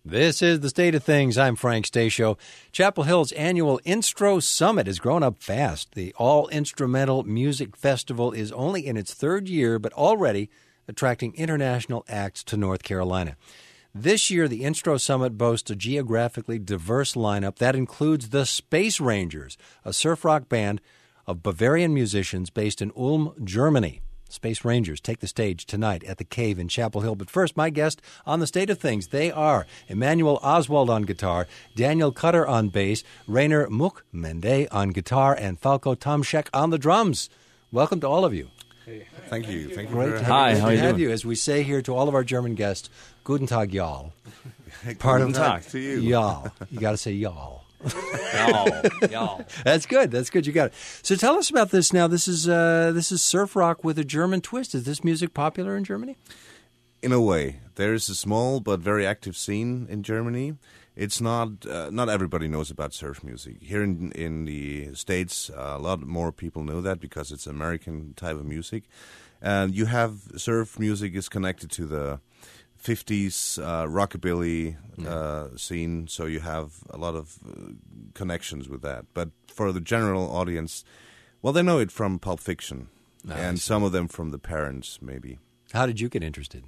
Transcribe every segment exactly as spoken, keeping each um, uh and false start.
This is The State of Things. I'm Frank Stasio. Chapel Hill's annual Instro Summit has grown up fast. The all-instrumental music festival is only in its third year, but already attracting international acts to North Carolina. This year, the Instro Summit boasts a geographically diverse lineup that includes the Space Rangers, a surf rock band of Bavarian musicians based in Ulm, Germany. Space Rangers take the stage tonight at the Cave in Chapel Hill. But first, my guest on The State of Things. They are Emmanuel Oswald on guitar, Daniel Cutter on bass, Rainer Much-Mende on guitar, and Falco Tomczak on the drums. Welcome to all of you. Hey. Thank you. Thank you. Great for to Hi, have, how are you have doing? you. As we say here to all of our German guests, Guten Tag, y'all. Part Guten of Tag to you. Y'all. You got to say y'all. Y'all, y'all. That's good. That's good. You got it. So tell us about this now. This is uh, this is surf rock with a German twist. Is this music popular in Germany? In a way, there is a small but very active scene in Germany. It's not uh, not everybody knows about surf music. Here in in the States, uh, a lot more people know that because it's American type of music. And you have surf music is connected to the fifties uh, rockabilly uh, scene, so you have a lot of uh, connections with that. But for the general audience, well, they know it from Pulp Fiction, Ah, and some of them from the parents, maybe. How did you get interested?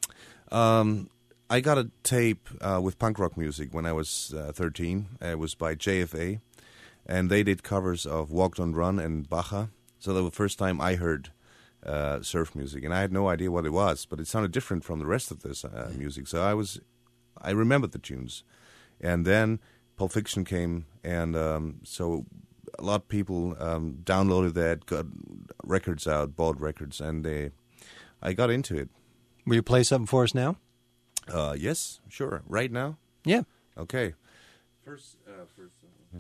Um, I got a tape uh, with punk rock music when I was uh, thirteen. It was by J F A, and they did covers of Walk Don't Run and Baja. So that was the first time I heard Uh, surf music, and I had no idea what it was, but it sounded different from the rest of this uh, music. So I was, I remembered the tunes, and then Pulp Fiction came, and um, so a lot of people um, downloaded that, got records out, bought records, and they, I got into it. Will you play something for us now? Uh, yes, sure. Right now? Yeah. Okay. First, uh, first. Uh,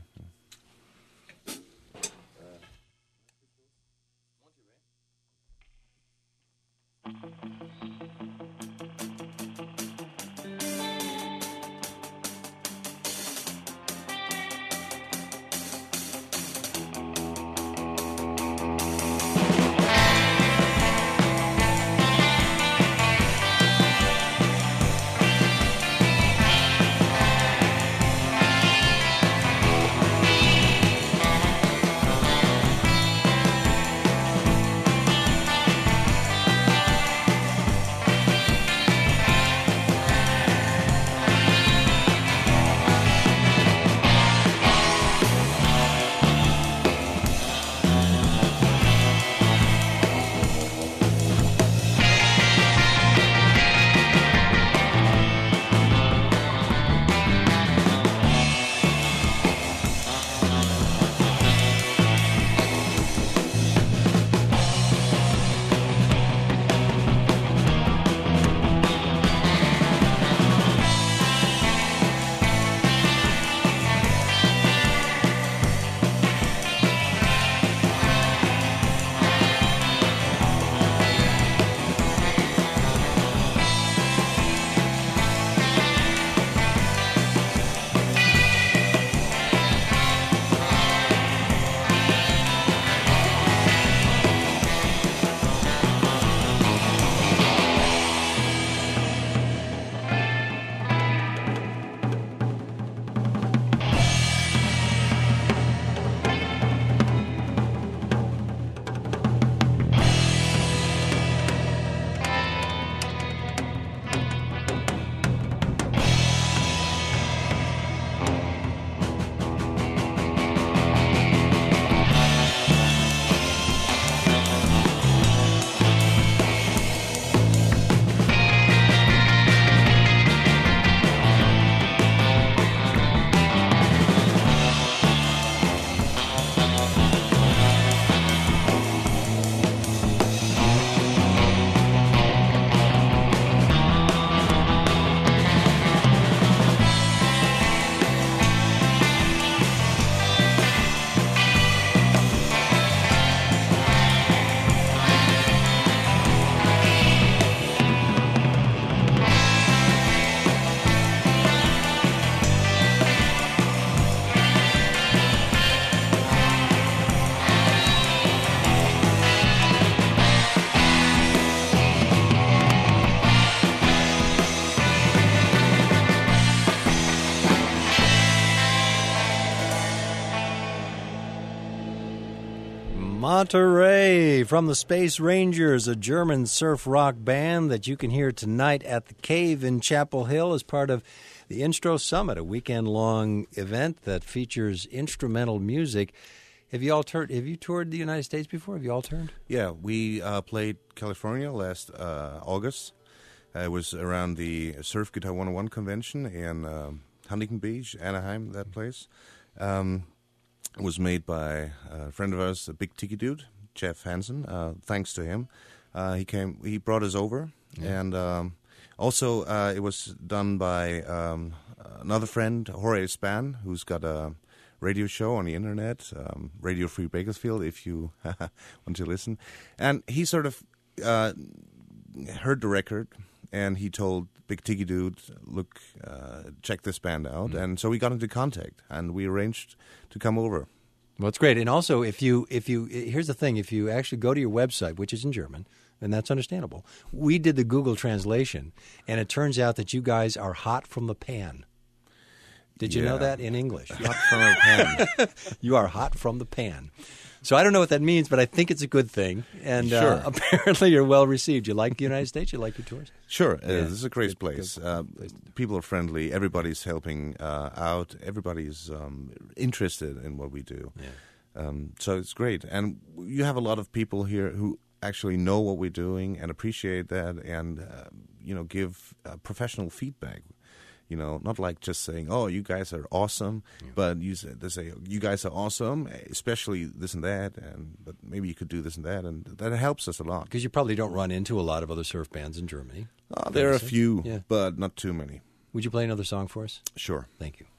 Monterey from the Space Rangers, a German surf rock band that you can hear tonight at the Cave in Chapel Hill as part of the Instro Summit, a weekend-long event that features instrumental music. Have you all toured? Have you toured the United States before? Have you all toured? Yeah, we uh, played California last uh, August. Uh, it was around the Surf Guitar one oh one convention in um, Huntington Beach, Anaheim, that place. Um, it was made by a friend of ours, a big tiki dude, Jeff Hansen. Uh, thanks to him, uh, he came. He brought us over, yeah. and um, also uh, it was done by um, another friend, Jorge Span, who's got a radio show on the internet, um, Radio Free Bakersfield, if you want to listen. And he sort of uh, heard the record, and he told Big Tiki Dude, look, uh, check this band out. Mm-hmm. And so we got into contact, and we arranged to come over. Well, it's great. And also, if you, if you, here's the thing, if you actually go to your website, which is in German, and that's understandable, we did the Google translation, and it turns out that you guys are hot from the pan. Did you yeah. know that in English? Hot from the pan. You are hot from the pan. So I don't know what that means, but I think it's a good thing. And sure. uh, apparently you're well received. You like the United States? You like your tours? Sure. Yeah. Uh, this is a great good, place. good uh, place. People are friendly. Everybody's helping uh, out. Everybody's um, interested in what we do. Yeah. Um, so it's great. And you have a lot of people here who actually know what we're doing and appreciate that and, uh, you know, give uh, professional feedback. You know, not like just saying, "Oh, you guys are awesome," yeah. but you say, they say, "You guys are awesome, especially this and that," and but maybe you could do this and that, and that helps us a lot. Because you probably don't run into a lot of other surf bands in Germany. Uh, there are a few, yeah. but not too many. Would you play another song for us? Sure. Thank you.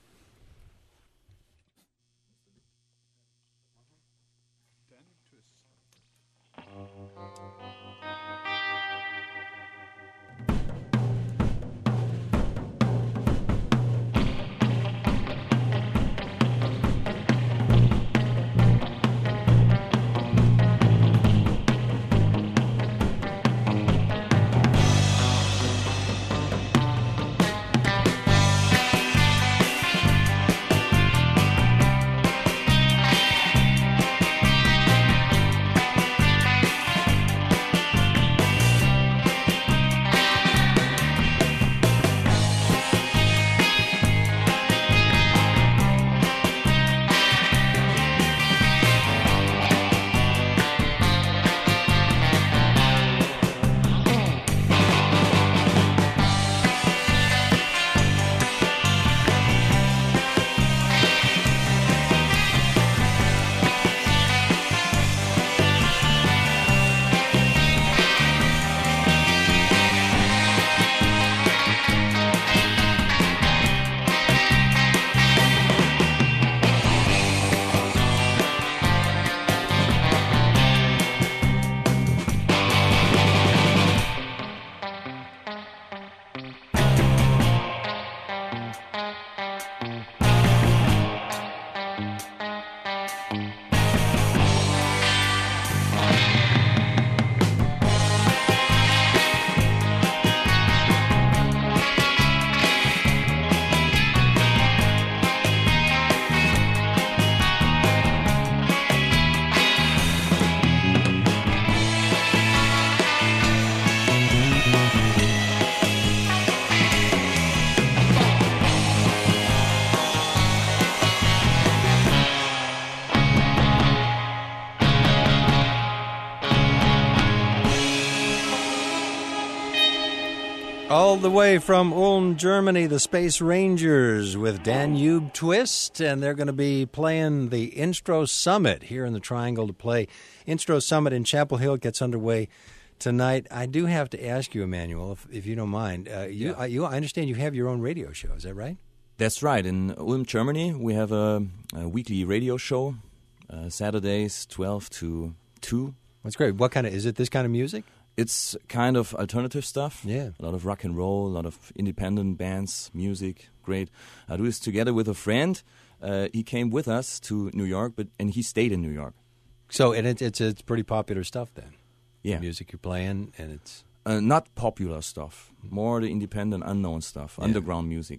All the way from Ulm, Germany, the Space Rangers with Danube Twist, and they're going to be playing the Instro Summit here in the Triangle to play. Instro Summit in Chapel Hill gets underway tonight. I do have to ask you, Emmanuel, if, if you don't mind. Uh, you, yeah. I, you, I understand you have your own radio show. Is that right? That's right. In Ulm, Germany, we have a, a weekly radio show, uh, Saturdays, twelve to two. That's great. What kind of, is it this kind of music? It's kind of alternative stuff. Yeah. A lot of rock and roll, a lot of independent bands, music. Great. I do this together with a friend. Uh, he came with us to New York, but and he stayed in New York. So, and it, it's it's pretty popular stuff then. Yeah. The music you're playing, and it's uh, not popular stuff. More the independent, unknown stuff, yeah. underground music.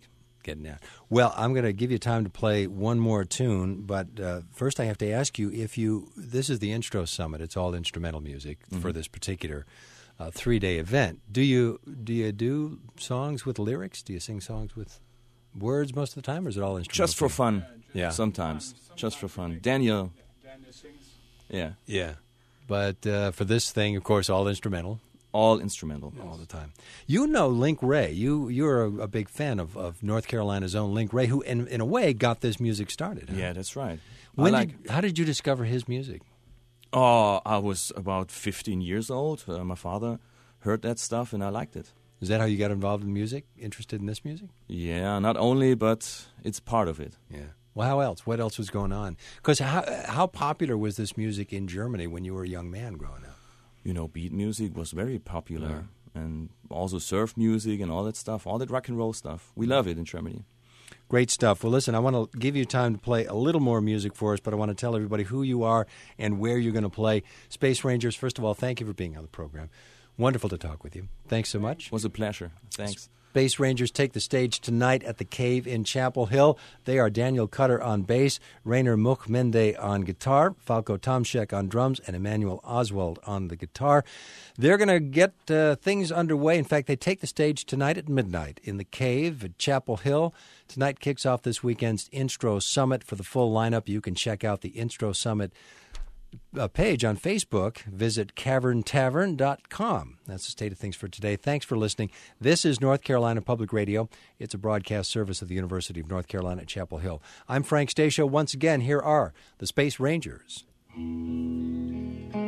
getting at. Well, I'm going to give you time to play one more tune, but uh, first I have to ask you if you. This is the Instro Summit. It's all instrumental music mm-hmm. for this particular uh, three-day event. Do you do you do songs with lyrics? Do you sing songs with words most of the time, or is it all instrumental? Just for fun. Yeah. Sometimes. Just for fun. Daniel. Daniel sings. Yeah. Yeah. But uh, for this thing, of course, all instrumental. All instrumental. All the time. You know Link Wray. You, you're a, a big fan of, of North Carolina's own Link Wray, who, in, in a way, got this music started. Huh? Yeah, that's right. When like, did, how did you discover his music? Oh, I was about fifteen years old. Uh, my father heard that stuff, and I liked it. Is that how you got involved in music, interested in this music? Yeah, not only, but it's part of it. Yeah. Well, how else? What else was going on? Because how, how popular was this music in Germany when you were a young man growing up? You know, beat music was very popular, yeah. and also surf music and all that stuff, all that rock and roll stuff. We love it in Germany. Great stuff. Well, listen, I want to give you time to play a little more music for us, but I want to tell everybody who you are and where you're going to play. Space Rangers, first of all, thank you for being on the program. Wonderful to talk with you. Thanks so much. It was a pleasure. Thanks. Space Rangers take the stage tonight at the Cave in Chapel Hill. They are Daniel Cutter on bass, Rainer Muchmende on guitar, Falco Tomschek on drums, and Emmanuel Oswald on the guitar. They're going to get uh, things underway. In fact, they take the stage tonight at midnight in the Cave at Chapel Hill. Tonight kicks off this weekend's Instro Summit. For the full lineup, you can check out the Instro Summit a page on Facebook. Visit cavern tavern dot com. That's the state of things for today. Thanks for listening. This is North Carolina Public Radio. It's a broadcast service of the University of North Carolina at Chapel Hill. I'm Frank Stasio. Once again, here are the Space Rangers.